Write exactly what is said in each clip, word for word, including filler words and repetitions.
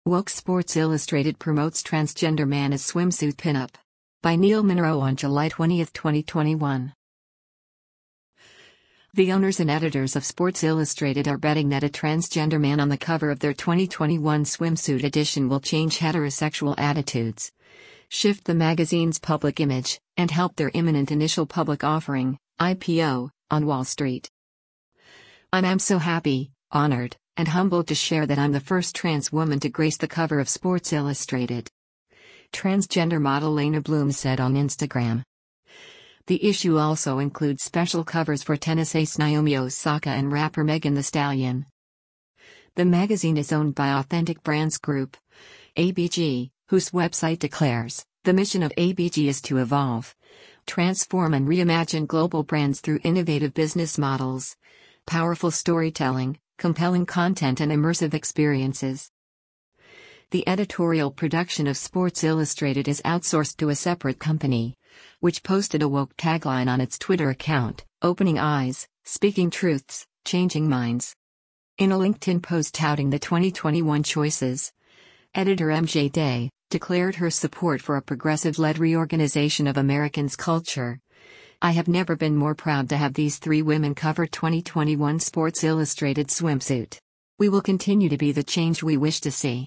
Woke Sports Illustrated promotes transgender man as swimsuit pinup. By Neil Monroe on July twentieth, twenty twenty-one. The owners and editors of Sports Illustrated are betting that a transgender man on the cover of their twenty twenty-one swimsuit edition will change heterosexual attitudes, shift the magazine's public image, and help their imminent initial public offering, I P O, on Wall Street. I'm, I'm so happy, honored, and humbled to share that I'm the first trans woman to grace the cover of Sports Illustrated. Transgender model Lena Bloom said on Instagram. The issue also includes special covers for tennis ace Naomi Osaka and rapper Megan Thee Stallion. The magazine is owned by Authentic Brands Group, A B G, whose website declares, "The mission of A B G is to evolve, transform and reimagine global brands through innovative business models, powerful storytelling, compelling content and immersive experiences." The editorial production of Sports Illustrated is outsourced to a separate company, which posted a woke tagline on its Twitter account, "Opening eyes, speaking truths, changing minds." In a LinkedIn post touting the twenty twenty-one choices, editor M J Day declared her support for a progressive-led reorganization of Americans' culture. "I have never been more proud to have these three women cover twenty twenty-one Sports Illustrated swimsuit. We will continue to be the change we wish to see."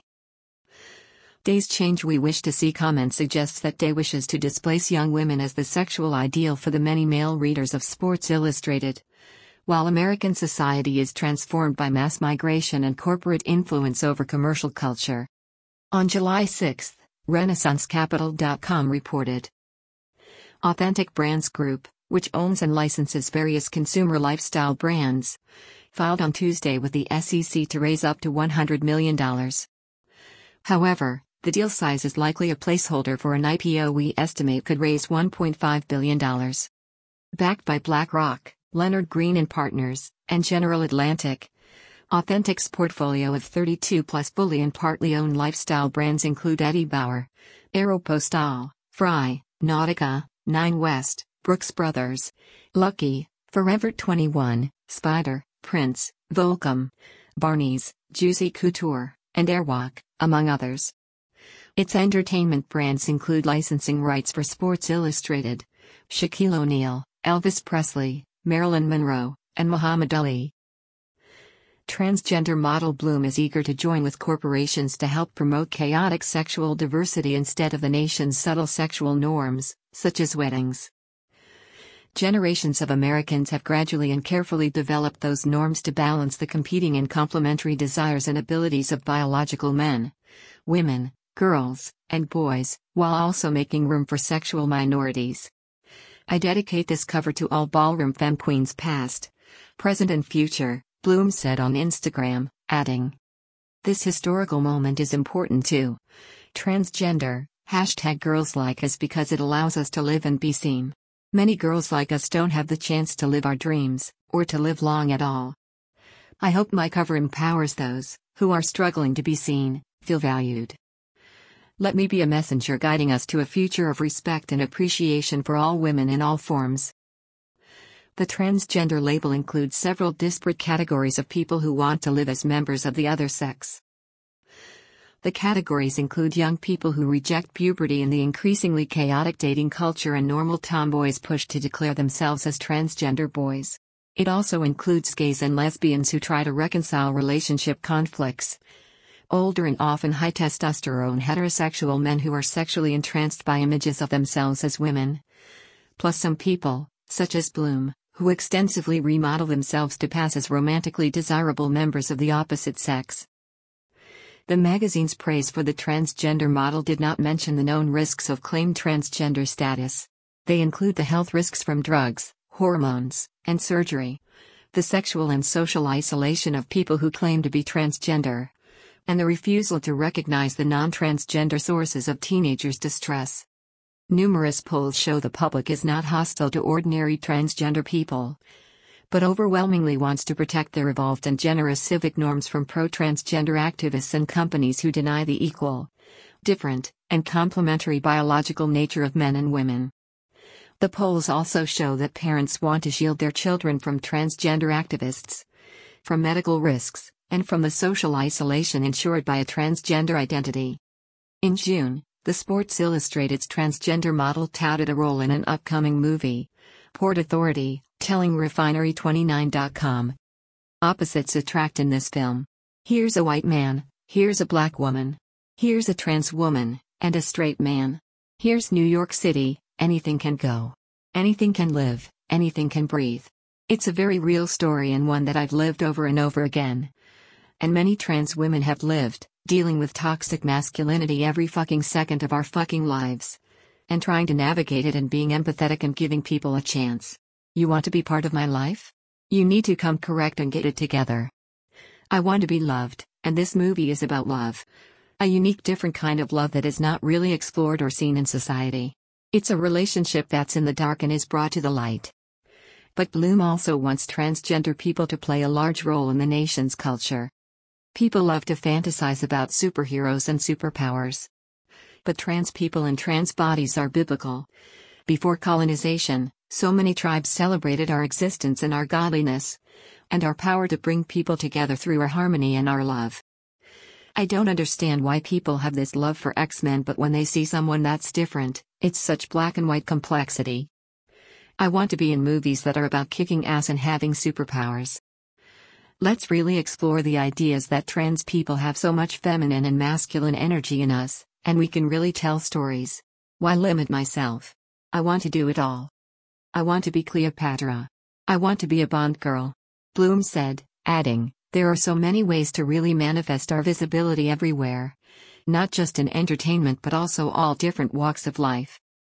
Day's Change We Wish to See comment suggests that Day wishes to displace young women as the sexual ideal for the many male readers of Sports Illustrated. While American society is transformed by mass migration and corporate influence over commercial culture. On July sixth, Renaissance Capital dot com reported. Authentic Brands Group, which owns and licenses various consumer lifestyle brands, filed on Tuesday with the S E C to raise up to one hundred million dollars. However, the deal size is likely a placeholder for an I P O we estimate could raise one point five billion dollars. Backed by BlackRock, Leonard Green and Partners, and General Atlantic, Authentic's portfolio of thirty-two plus fully and partly owned lifestyle brands include Eddie Bauer, Aeropostale, Fry, Nautica, Nine West, Brooks Brothers, Lucky, Forever twenty-one, Spider, Prince, Volcom, Barney's, Juicy Couture, and Airwalk, among others. Its entertainment brands include licensing rights for Sports Illustrated, Shaquille O'Neal, Elvis Presley, Marilyn Monroe, and Muhammad Ali. Transgender model Bloom is eager to join with corporations to help promote chaotic sexual diversity instead of the nation's subtle sexual norms, such as weddings. Generations of Americans have gradually and carefully developed those norms to balance the competing and complementary desires and abilities of biological men, women, girls, and boys, while also making room for sexual minorities. "I dedicate this cover to all ballroom femme queens past, present and future," Bloom said on Instagram, adding, "This historical moment is important too. Transgender, hashtag girls like us because it allows us to live and be seen. Many girls like us don't have the chance to live our dreams, or to live long at all. I hope my cover empowers those who are struggling to be seen, feel valued. Let me be a messenger guiding us to a future of respect and appreciation for all women in all forms." The transgender label includes several disparate categories of people who want to live as members of the other sex. The categories include young people who reject puberty and the increasingly chaotic dating culture and normal tomboys pushed to declare themselves as transgender boys. It also includes gays and lesbians who try to reconcile relationship conflicts. Older and often high testosterone heterosexual men who are sexually entranced by images of themselves as women. Plus some people, such as Bloom, who extensively remodel themselves to pass as romantically desirable members of the opposite sex. The magazine's praise for the transgender model did not mention the known risks of claimed transgender status. They include the health risks from drugs, hormones, and surgery, the sexual and social isolation of people who claim to be transgender, and the refusal to recognize the non-transgender sources of teenagers' distress. Numerous polls show the public is not hostile to ordinary transgender people, but overwhelmingly wants to protect their evolved and generous civic norms from pro-transgender activists and companies who deny the equal, different, and complementary biological nature of men and women. The polls also show that parents want to shield their children from transgender activists, from medical risks, and from the social isolation ensured by a transgender identity. In June, the Sports Illustrated's transgender model touted a role in an upcoming movie, Port Authority, telling Refinery twenty-nine dot com. Opposites attract in this film. Here's a white man, here's a black woman. Here's a trans woman, and a straight man. Here's New York City, anything can go. Anything can live, anything can breathe. It's a very real story and one that I've lived over and over again. And many trans women have lived, dealing with toxic masculinity every fucking second of our fucking lives. And trying to navigate it and being empathetic and giving people a chance. You want to be part of my life? You need to come correct and get it together. I want to be loved, and this movie is about love. A unique different kind of love that is not really explored or seen in society. It's a relationship that's in the dark and is brought to the light. But Bloom also wants transgender people to play a large role in the nation's culture. People love to fantasize about superheroes and superpowers. But trans people and trans bodies are biblical. Before colonization, so many tribes celebrated our existence and our godliness, and our power to bring people together through our harmony and our love. I don't understand why people have this love for X-Men, but when they see someone that's different, it's such black and white complexity. I want to be in movies that are about kicking ass and having superpowers. Let's really explore the ideas that trans people have so much feminine and masculine energy in us, and we can really tell stories. Why limit myself? I want to do it all. I want to be Cleopatra. I want to be a Bond girl. Bloom said, adding, there are so many ways to really manifest our visibility everywhere. Not just in entertainment but also all different walks of life.